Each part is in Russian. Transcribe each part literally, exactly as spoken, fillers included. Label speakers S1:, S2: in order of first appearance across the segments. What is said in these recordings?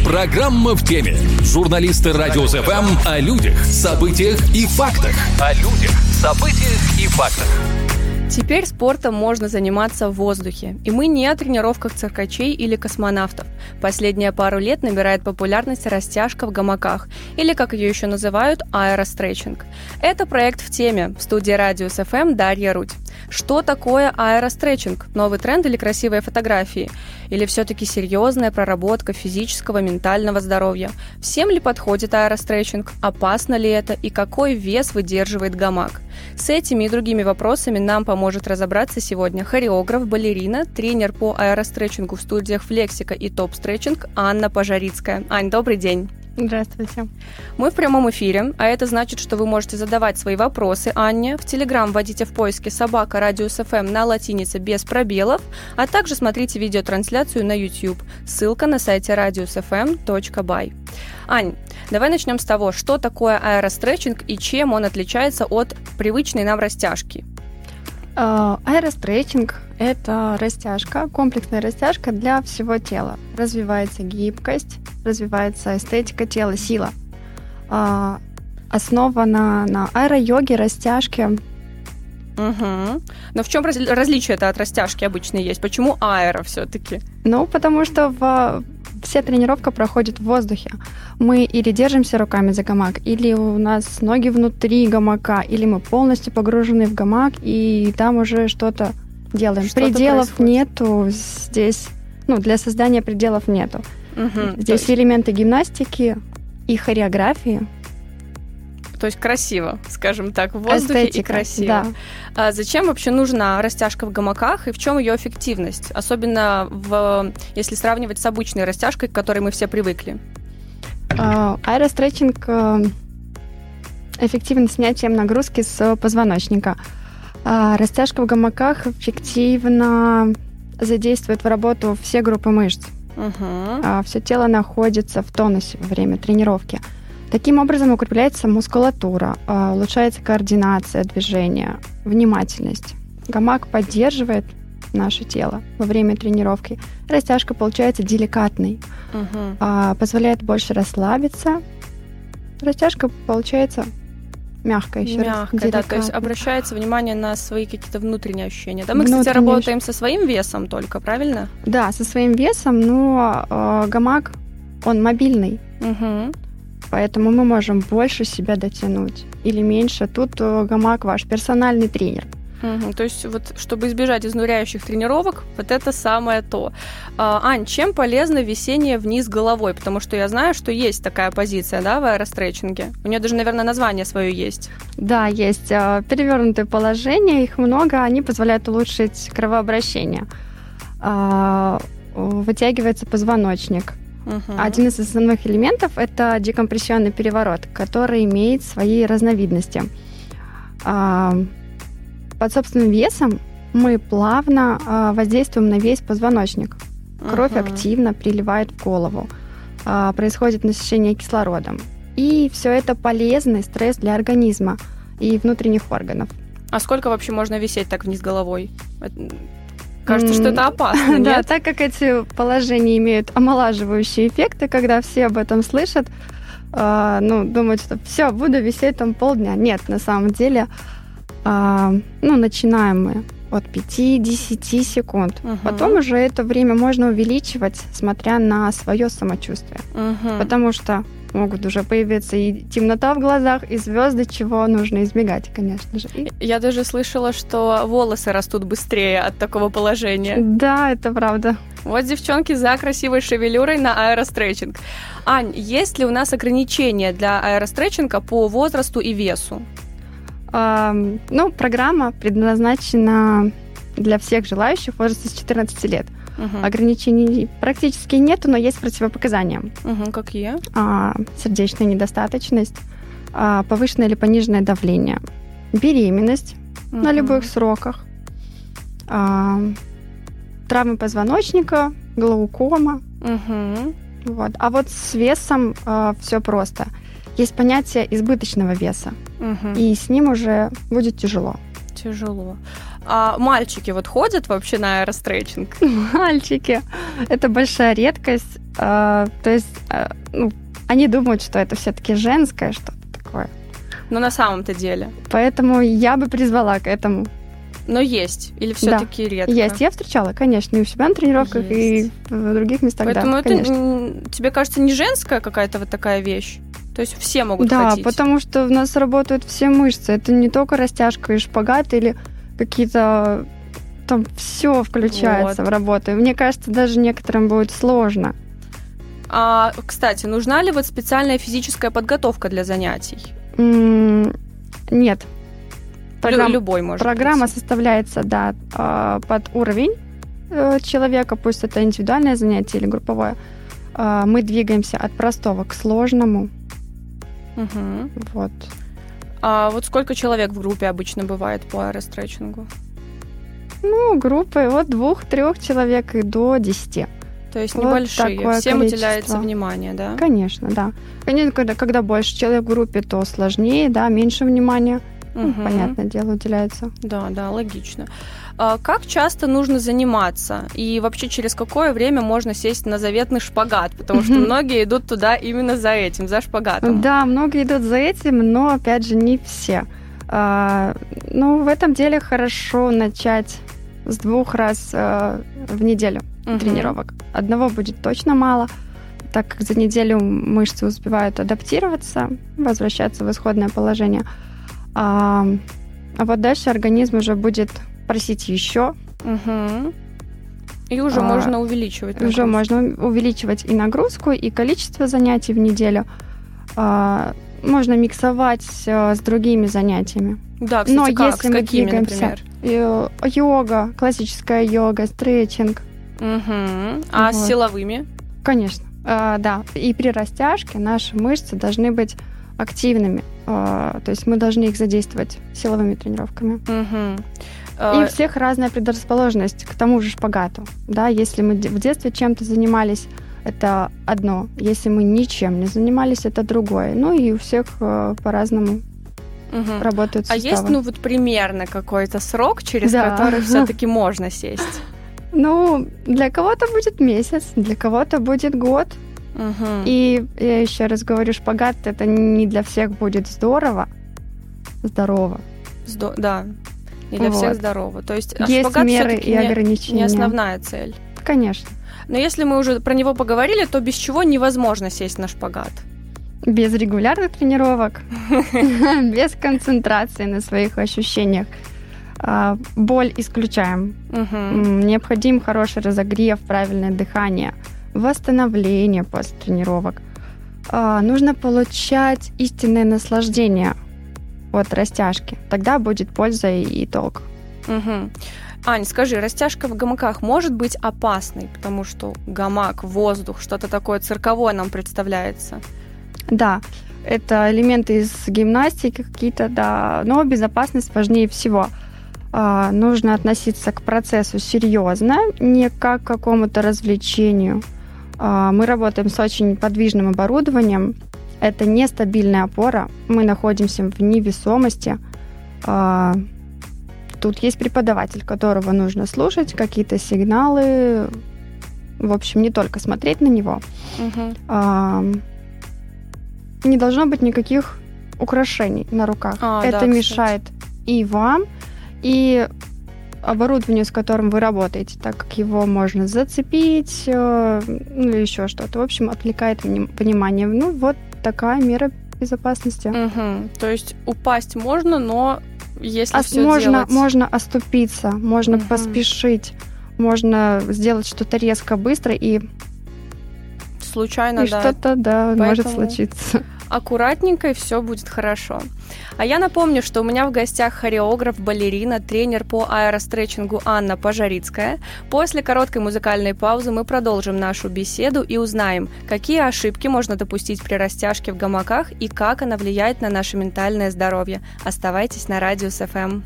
S1: Программа в теме. Журналисты Радио СФМ о людях, событиях и фактах. О людях, событиях и фактах.
S2: Теперь спортом можно заниматься в воздухе. И мы не о тренировках циркачей или космонавтов. Последние пару лет набирает популярность растяжка в гамаках, или, как ее еще называют, аэростретчинг. Это проект в теме. В студии Радио СФМ Дарья Рудь. Что такое аэростретчинг? Новый тренд или красивые фотографии? Или все-таки серьезная проработка физического, ментального здоровья? Всем ли подходит аэростретчинг? Опасно ли это? И какой вес выдерживает гамак? С этими и другими вопросами нам поможет разобраться сегодня хореограф, балерина, тренер по аэростретчингу в студиях «Флексика» и «Топ-стретчинг» Анна Пожарицкая. Ань, добрый день.
S3: Здравствуйте.
S2: Мы в прямом эфире, а это значит, что вы можете задавать свои вопросы Анне. В Телеграм вводите в поиске «Собака Радио СФМ» на латинице без пробелов, а также смотрите видеотрансляцию на YouTube. Ссылка на сайте радиосфм точка бай. Ань, давай начнем с того, что такое аэростретчинг и чем он отличается от привычной нам растяжки.
S3: Аэростретчинг – это растяжка, комплексная растяжка для всего тела. Развивается гибкость, развивается эстетика тела, сила. Основана на аэро-йоге, растяжке.
S2: Угу. Но в чем разли- различие-то от растяжки обычно есть? Почему аэро все-таки?
S3: Ну, потому что в... вся тренировка проходит в воздухе. Мы или держимся руками за гамак, или у нас ноги внутри гамака, или мы полностью погружены в гамак, и там уже что-то делаем.
S2: Что-то
S3: пределов
S2: происходит.
S3: Нету здесь, ну, для создания пределов нету.
S2: Угу.
S3: Здесь
S2: есть...
S3: элементы гимнастики и хореографии.
S2: То есть красиво, скажем так, в воздухе. Эстетика, и красиво.
S3: Да.
S2: А зачем вообще нужна растяжка в гамаках и в чем ее эффективность? Особенно в, если сравнивать с обычной растяжкой, к которой мы все привыкли.
S3: Аэростретчинг эффективен снятием нагрузки с позвоночника. Растяжка в гамаках эффективно задействует в работу все группы мышц.
S2: Угу.
S3: Все тело находится в тонусе во время тренировки. Таким образом укрепляется мускулатура, улучшается координация движения, внимательность. Гамак поддерживает наше тело во время тренировки. Растяжка получается деликатной,
S2: угу.
S3: позволяет больше расслабиться. Растяжка получается мягкая, еще
S2: мягкая,
S3: раз.
S2: Да, то есть обращается внимание на свои какие-то внутренние ощущения. Да, мы,
S3: внутренние...
S2: кстати, работаем со своим весом только, правильно?
S3: Да, со своим весом, но э, гамак, он мобильный.
S2: Угу.
S3: Поэтому мы можем больше себя дотянуть или меньше. Тут гамак ваш персональный тренер.
S2: Угу, то есть вот, чтобы избежать изнуряющих тренировок, вот это самое то. А, Ань, чем полезно висение вниз головой? Потому что я знаю, что есть такая позиция, да, в аэростретчинге. У нее даже, наверное, название свое есть.
S3: Да, есть перевернутые положения, их много, они позволяют улучшить кровообращение. Вытягивается позвоночник.
S2: Uh-huh.
S3: Один из основных элементов – это декомпрессионный переворот, который имеет свои разновидности. Под собственным весом мы плавно воздействуем на весь позвоночник. Кровь uh-huh. активно приливает в голову. Происходит насыщение кислородом. И все это полезный стресс для организма и внутренних органов.
S2: А сколько вообще можно висеть так вниз головой? Кажется, что это опасно,
S3: да,
S2: нет?
S3: Так как эти положения имеют омолаживающие эффекты, когда все об этом слышат, э, ну, думают, что все, буду висеть там полдня. Нет, на самом деле, э, ну, начинаем мы от пяти-десяти секунд.
S2: Угу.
S3: Потом уже это время можно увеличивать, смотря на свое самочувствие.
S2: Угу.
S3: Потому что могут уже появиться и темнота в глазах, и звезды, чего нужно избегать, конечно же. И...
S2: Я даже слышала, что волосы растут быстрее от такого положения.
S3: Да, это правда.
S2: Вот девчонки за красивой шевелюрой на аэростретчинг. Ань, есть ли у нас ограничения для аэростретчинга по возрасту и весу?
S3: А, ну, программа предназначена для всех желающих в возрасте с четырнадцати лет.
S2: Угу.
S3: Ограничений практически нету, но есть противопоказания.
S2: Угу, какие?
S3: А, сердечная недостаточность, а, повышенное или пониженное давление, беременность угу. на любых сроках, а, травмы позвоночника, глаукома.
S2: Угу.
S3: Вот. А вот с весом а, все просто. Есть понятие избыточного веса,
S2: угу.
S3: и с ним уже будет тяжело.
S2: Тяжело. А мальчики вот ходят вообще на аэростретчинг?
S3: Мальчики. Это большая редкость. А, то есть а, ну, они думают, что это все-таки женское что-то такое.
S2: Но на самом-то деле.
S3: Поэтому я бы призвала к этому.
S2: Но есть? Или все-таки
S3: да,
S2: редко?
S3: Есть. Я встречала, конечно, и у себя на тренировках, есть. И в других местах.
S2: Поэтому
S3: да,
S2: это,
S3: конечно.
S2: Тебе кажется, не женская какая-то вот такая вещь? То есть все могут
S3: да,
S2: хотеть?
S3: Да, потому что у нас работают все мышцы. Это не только растяжка и шпагат или какие-то... Там все включается вот в работу. И мне кажется, даже некоторым будет сложно.
S2: А, кстати, нужна ли вот специальная физическая подготовка для занятий?
S3: М- нет.
S2: Программ, Любой может
S3: Программа
S2: быть.
S3: составляется, да, под уровень человека, пусть это индивидуальное занятие или групповое. Мы двигаемся от простого к сложному.
S2: Угу.
S3: Вот.
S2: А вот сколько человек в группе обычно бывает по аэростретчингу?
S3: Ну, группы от двух-трех человек и до десяти.
S2: То есть
S3: вот
S2: небольшие. Всем
S3: количество.
S2: уделяется внимание, да?
S3: Конечно, да. Конечно, когда, когда больше человек в группе, то сложнее, да, меньше внимания. Угу. Ну, понятное дело, уделяется.
S2: Да, да, логично. А как часто нужно заниматься? И вообще через какое время можно сесть на заветный шпагат? Потому что многие идут туда именно за этим, за шпагатом.
S3: Да, многие идут за этим, но, опять же, не все. А, ну, в этом деле хорошо начать с двух раз а, в неделю uh-huh. тренировок. Одного будет точно мало, так как за неделю мышцы успевают адаптироваться, возвращаться в исходное положение. А, а вот дальше организм уже будет просить еще.
S2: Uh-huh. И уже а, можно увеличивать нагрузку.
S3: Уже можно увеличивать и нагрузку, и количество занятий в неделю. А, можно миксовать с другими занятиями.
S2: Да, кстати,
S3: но
S2: как?
S3: если
S2: с
S3: мы
S2: какими,
S3: двигаемся,
S2: например?
S3: Йога, классическая йога, стретчинг.
S2: Uh-huh. А вот. С силовыми?
S3: Конечно, а, да. И при растяжке наши мышцы должны быть активными. А, то есть мы должны их задействовать силовыми тренировками.
S2: Uh-huh.
S3: И у всех разная предрасположенность к тому же шпагату. Да, если мы в детстве чем-то занимались, это одно. Если мы ничем не занимались, это другое. Ну и у всех э, по-разному угу. работают суставы.
S2: А есть, ну вот примерно какой-то срок, через да. который все-таки можно сесть?
S3: Ну, для кого-то будет месяц, для кого-то будет год.
S2: Угу.
S3: И я еще раз говорю, шпагат это не для всех будет здорово. Здорово.
S2: Здо- да. Не для вот. всех здорово. То есть, а
S3: есть
S2: шпагат
S3: меры и
S2: не,
S3: ограничения.
S2: Не основная цель.
S3: Конечно.
S2: Но если мы уже про него поговорили, то без чего невозможно сесть на шпагат?
S3: Без регулярных тренировок, без концентрации на своих ощущениях. Боль исключаем. Необходим хороший разогрев, правильное дыхание, восстановление после тренировок. Нужно получать истинное наслаждение от растяжки. Тогда будет польза и толк.
S2: Угу. Ань, скажи, растяжка в гамаках может быть опасной? Потому что гамак, воздух, что-то такое цирковое нам представляется.
S3: Да, это элементы из гимнастики какие-то, да, но безопасность важнее всего. А, нужно относиться к процессу серьезно, не как к какому-то развлечению. А, мы работаем с очень подвижным оборудованием. Это нестабильная опора. Мы находимся в невесомости. А, тут есть преподаватель, которого нужно слушать, какие-то сигналы. В общем, не только смотреть на него.
S2: Угу.
S3: А, не должно быть никаких украшений на руках.
S2: А,
S3: Это
S2: да,
S3: мешает и вам, и оборудованию, с которым вы работаете, так как его можно зацепить, ну или еще что-то. В общем, отвлекает внимание. Ну, вот такая мера безопасности.
S2: Угу. То есть упасть можно, но если
S3: а
S2: все
S3: можно,
S2: делать...
S3: можно оступиться, можно
S2: угу.
S3: поспешить, можно сделать что-то резко, быстро и...
S2: Случайно,
S3: и
S2: да.
S3: что-то, да,
S2: Поэтому...
S3: может случиться.
S2: Аккуратненько, и все будет хорошо. А я напомню, что у меня в гостях хореограф, балерина, тренер по аэростретчингу Анна Пожарицкая. После короткой музыкальной паузы мы продолжим нашу беседу и узнаем, какие ошибки можно допустить при растяжке в гамаках и как она влияет на наше ментальное здоровье. Оставайтесь на Радиус эф эм.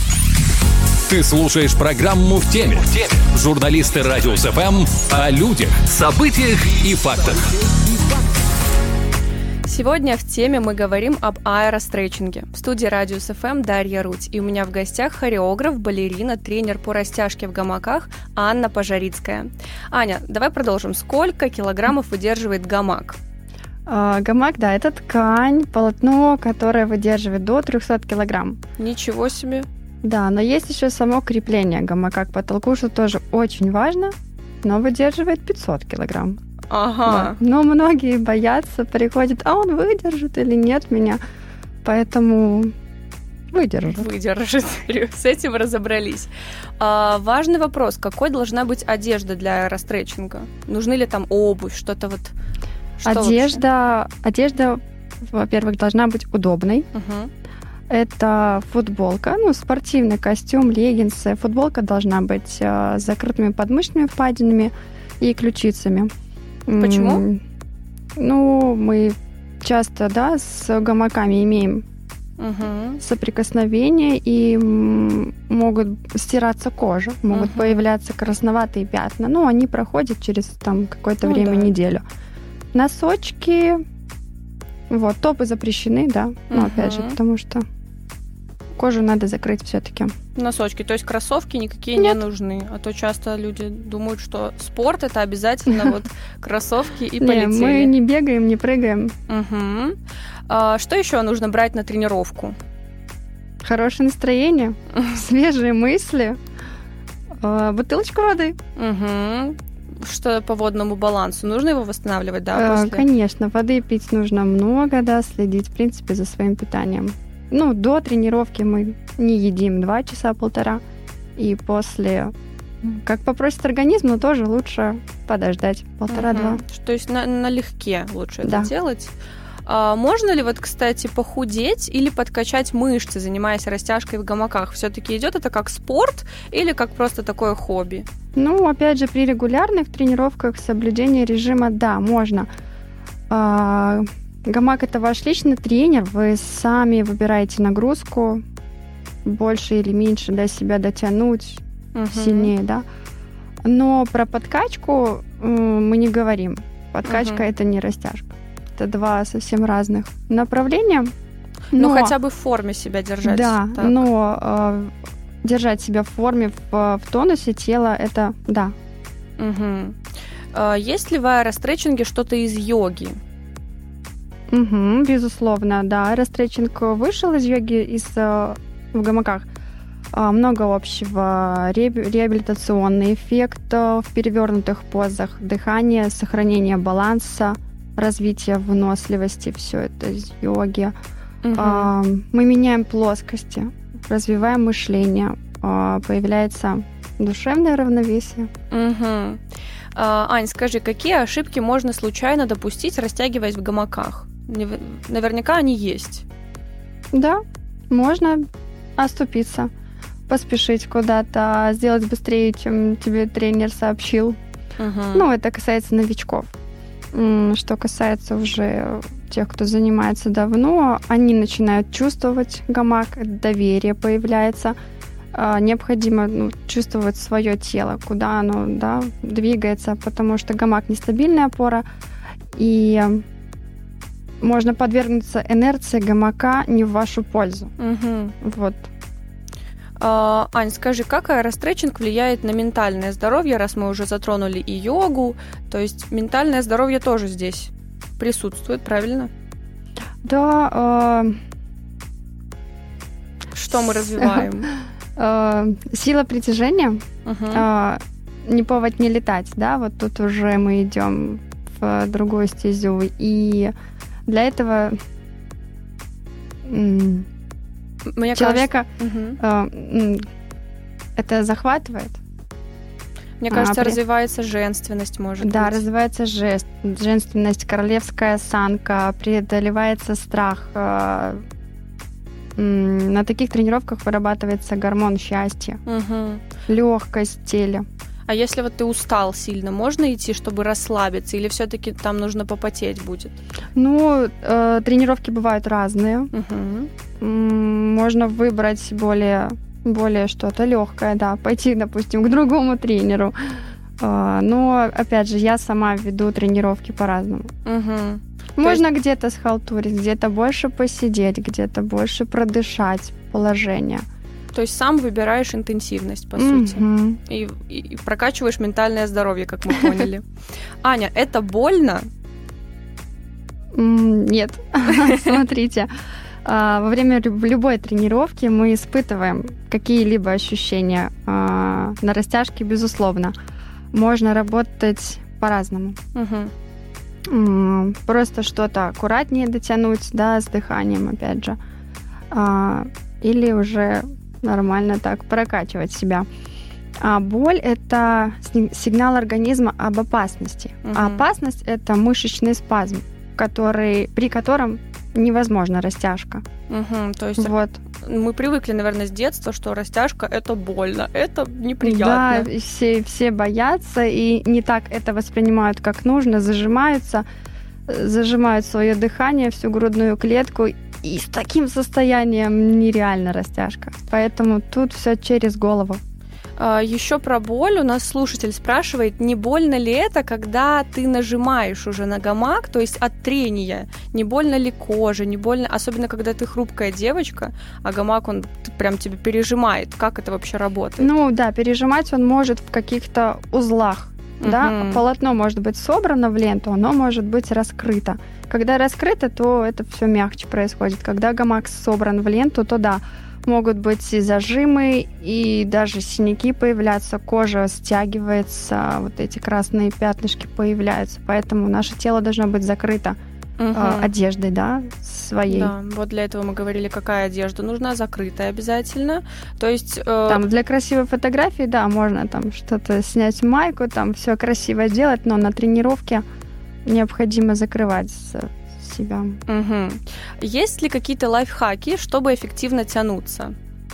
S1: Ты слушаешь программу «В теме». В теме. Журналисты Радиус эф эм о людях, событиях и фактах.
S2: Сегодня в теме мы говорим об аэростретчинге. В студии Радиус эф эм Дарья Рудь, и у меня в гостях хореограф, балерина, тренер по растяжке в гамаках Анна Пожарицкая. Аня, давай продолжим. Сколько килограммов выдерживает гамак?
S3: А, гамак, да, это ткань, полотно, которое выдерживает до триста килограмм.
S2: Ничего себе!
S3: Да, но есть еще само крепление гамака к потолку, что тоже очень важно, но выдерживает пятьсот килограмм.
S2: Ага.
S3: Да. Но многие боятся, приходят, а он выдержит или нет меня, поэтому выдержит.
S2: Выдержит. С этим разобрались. А, важный вопрос. Какой должна быть одежда для аэростретчинга? Нужны ли там обувь, что-то вот... Что
S3: одежда, одежда, во-первых, должна быть удобной.
S2: Угу.
S3: Это футболка, ну, спортивный костюм, леггинсы. Футболка должна быть э, с закрытыми подмышечными впадинами и ключицами.
S2: Почему?
S3: М- ну, мы часто, да, с гамаками имеем
S2: угу.
S3: соприкосновение, и м- могут стираться кожа, могут
S2: угу.
S3: появляться красноватые пятна. Ну, они проходят через там какое-то
S2: ну,
S3: время,
S2: да.
S3: неделю. Носочки, вот, топы запрещены, да, uh-huh. ну, опять же, потому что кожу надо закрыть все-таки.
S2: Носочки, то есть кроссовки никакие
S3: Нет.
S2: не нужны, а то часто люди думают, что спорт это обязательно вот кроссовки и
S3: Не,
S2: полетели.
S3: мы не бегаем, не прыгаем.
S2: Угу. А, что еще нужно брать на тренировку?
S3: Хорошее настроение, свежие мысли, бутылочку воды.
S2: Угу. Что по водному балансу? Нужно его восстанавливать, да, после?
S3: Конечно, воды пить нужно много, да, следить, в принципе, за своим питанием. Ну, до тренировки мы не едим два часа, полтора, и после, как попросит организм, но тоже лучше подождать полтора-два.
S2: Угу. То есть на- налегке лучше
S3: да.
S2: это делать. А можно ли вот, кстати, похудеть или подкачать мышцы, занимаясь растяжкой в гамаках? Все-таки идет это как спорт или как просто такое хобби?
S3: Ну, опять же, при регулярных тренировках соблюдения режима, да, можно. А, гамак – это ваш личный тренер, вы сами выбираете нагрузку, больше или меньше, да, себя дотянуть, угу. сильнее, да. Но про подкачку мы не говорим. Подкачка угу. – это не растяжка. Это два совсем разных направления.
S2: Но, ну, хотя бы в форме себя держать.
S3: Да,
S2: так.
S3: но э, держать себя в форме, в, в тонусе тела, это да.
S2: Угу. А есть ли в аэростретчинге что-то из йоги?
S3: Угу, безусловно, да. Аэростретчинг вышел из йоги, из, в гамаках. Много общего. Реабилитационный эффект в перевернутых позах, дыхание, сохранение баланса, развитие выносливости, все это из йоги. Угу. Мы меняем плоскости, развиваем мышление, появляется душевное равновесие.
S2: Угу. Ань, скажи, какие ошибки можно случайно допустить, растягиваясь в гамаках? Наверняка они есть.
S3: Да, можно оступиться, поспешить куда-то, сделать быстрее, чем тебе тренер сообщил. Угу. Ну, это касается новичков. Что касается уже тех, кто занимается давно, они начинают чувствовать гамак, доверие появляется. Необходимо ну, чувствовать свое тело, куда оно да, двигается, потому что гамак нестабильная опора, и можно подвергнуться инерции гамака не в вашу пользу.
S2: Угу.
S3: Вот.
S2: А, Ань, скажи, как аэростретчинг влияет на ментальное здоровье, раз мы уже затронули и йогу, то есть ментальное здоровье тоже здесь присутствует, правильно?
S3: Да. Э...
S2: Что мы развиваем?
S3: Сила притяжения,
S2: uh-huh.
S3: не повод не летать, да, вот тут уже мы идем в другую стезю, и для этого Мне человека кажется... угу. это захватывает.
S2: Мне кажется,
S3: а, при...
S2: развивается женственность, может
S3: да,
S2: быть.
S3: Да, развивается жест, женственность, королевская осанка, преодолевается страх. На таких тренировках вырабатывается гормон счастья,
S2: угу.
S3: легкость в теле.
S2: А если вот ты устал сильно, можно идти, чтобы расслабиться, или все-таки там нужно попотеть будет?
S3: Ну, э, тренировки бывают разные.
S2: Угу.
S3: Можно выбрать более, более что-то легкое, да, пойти, допустим, к другому тренеру. Э, но, опять же, я сама веду тренировки по-разному.
S2: Угу.
S3: Можно есть... где-то схалтурить, где-то больше посидеть, где-то больше продышать положение.
S2: То есть сам выбираешь интенсивность, по mm-hmm. сути, и, и, и прокачиваешь ментальное здоровье, как мы поняли. Аня, это больно?
S3: Нет. Смотрите, во время любой тренировки мы испытываем какие-либо ощущения. На растяжке, безусловно, можно работать по-разному. Просто что-то аккуратнее дотянуть, да, с дыханием, опять же. Или уже нормально так прокачивать себя. А боль – это сигнал организма об опасности. Uh-huh. А опасность – это мышечный спазм, который, при котором невозможна растяжка.
S2: Uh-huh. То есть
S3: вот.
S2: Мы привыкли, наверное, с детства, что растяжка – это больно, это неприятно.
S3: Да, все, все боятся и не так это воспринимают, как нужно, зажимаются, зажимают свое дыхание, всю грудную клетку. И с таким состоянием нереально растяжка. Поэтому тут все через голову.
S2: Еще про боль у нас слушатель спрашивает, не больно ли это, когда ты нажимаешь уже на гамак, то есть от трения, не больно ли коже, не больно, особенно когда ты хрупкая девочка, а гамак, он прям тебя пережимает. Как это вообще работает?
S3: Ну да, пережимать он может в каких-то узлах. Uh-huh. Да? Полотно может быть собрано в ленту, оно может быть раскрыто. Когда раскрыто, то это все мягче происходит. Когда гамак собран в ленту, то да, могут быть и зажимы, и даже синяки появляться, кожа стягивается, вот эти красные пятнышки появляются. Поэтому наше тело должно быть закрыто uh-huh. э, одеждой, да, своей.
S2: Да, вот для этого мы говорили, какая одежда нужна, закрытая обязательно. То есть... Э...
S3: Там для красивой фотографии, да, можно там что-то снять майку, там все красиво сделать, но на тренировке необходимо закрывать себя.
S2: Угу. Есть ли какие-то лайфхаки, чтобы эффективно тянуться?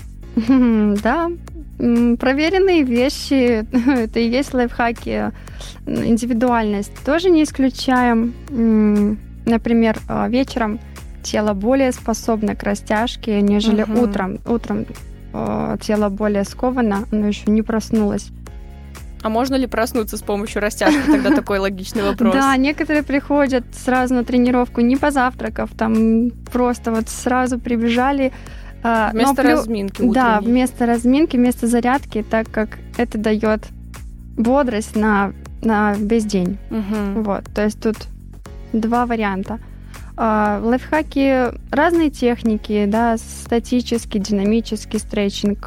S3: Да, проверенные вещи, это и есть лайфхаки. Индивидуальность тоже не исключаем. Например, вечером тело более способно к растяжке, нежели угу. утром. Утром тело более сковано, оно еще не проснулось.
S2: А можно ли проснуться с помощью растяжки? Тогда такой логичный вопрос.
S3: Да, некоторые приходят сразу на тренировку, не позавтракав, там просто вот сразу прибежали.
S2: Вместо плю... разминки утренней.
S3: Да, вместо разминки, вместо зарядки, так как это дает бодрость на, на весь день. Угу. Вот, то есть тут два варианта. Лайфхаки, разные техники, да, статический, динамический стретчинг,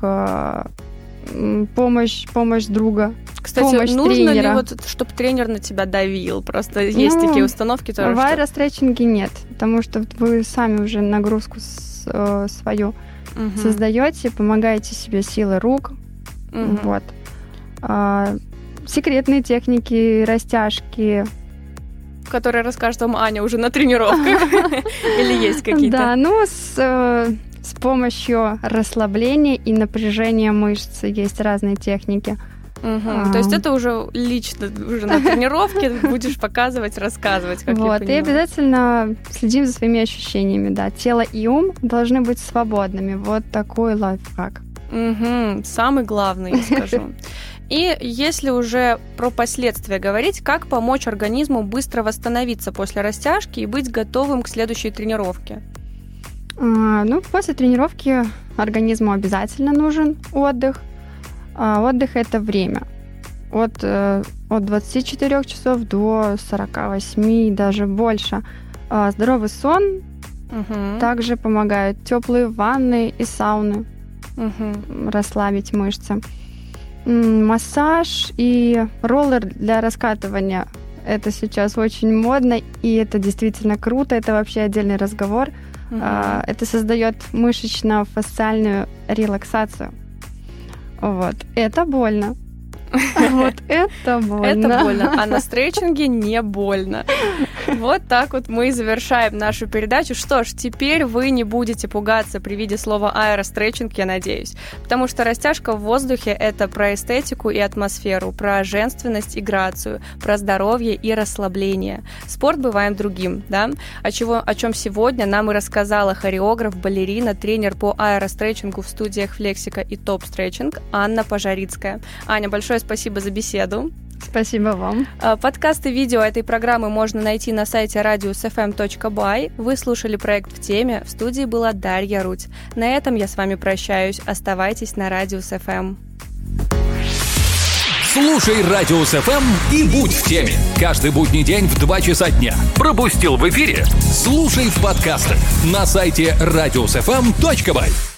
S3: помощь, помощь друга.
S2: Кстати,
S3: помощь
S2: нужно
S3: тренера.
S2: ли, вот, чтобы тренер на тебя давил? Просто есть ну, такие установки. Тоже,
S3: в аэростретчинге нет, потому что вы сами уже нагрузку с, э, свою угу. создаете, помогаете себе силой рук. Угу. Вот. А, секретные техники, растяжки.
S2: Которые расскажет вам Аня уже на тренировках. Или есть какие-то?
S3: Да, ну, с... С помощью расслабления и напряжения мышц есть разные техники.
S2: Угу. А, То есть это уже лично уже на тренировке будешь показывать, рассказывать, как
S3: вот,
S2: я понимаю.
S3: И обязательно следим за своими ощущениями. Да. Тело и ум должны быть свободными. Вот такой лайфхак.
S2: Угу. Самый главный, я скажу. И если уже про последствия говорить, как помочь организму быстро восстановиться после растяжки и быть готовым к следующей тренировке?
S3: Ну, после тренировки организму обязательно нужен отдых. Отдых – это время. От, от двадцати четырёх часов до сорока восьми, даже больше. Здоровый сон угу. также помогает. Теплые ванны и сауны. Угу. Расслабить мышцы. Массаж и роллер для раскатывания. Это сейчас очень модно, и это действительно круто. Это вообще отдельный разговор. Uh-huh. Это создает мышечно-фасциальную релаксацию. Вот. Это больно. Вот это больно.
S2: Это больно, а на стретчинге не больно. Вот так вот мы завершаем нашу передачу. Что ж, теперь вы не будете пугаться при виде слова аэростретчинг, я надеюсь. Потому что растяжка в воздухе – это про эстетику и атмосферу, про женственность и грацию, про здоровье и расслабление. Спорт бывает другим, да? О, чего, о чем сегодня нам и рассказала хореограф, балерина, тренер по аэростретчингу в студиях Флексика и Топ Стретчинг Анна Пожарицкая. Аня, большое спасибо за беседу.
S3: Спасибо вам.
S2: Подкасты и видео этой программы можно найти на сайте радиус эф эм точка бай. Вы слушали проект «В теме». В студии была Дарья Рудь. На этом я с вами прощаюсь. Оставайтесь на Радиус эф эм.
S1: Слушай Радиус эф эм и будь в теме. Каждый будний день в два часа дня. Пропустил в эфире? Слушай в подкастах на сайте радиус эф эм точка бай.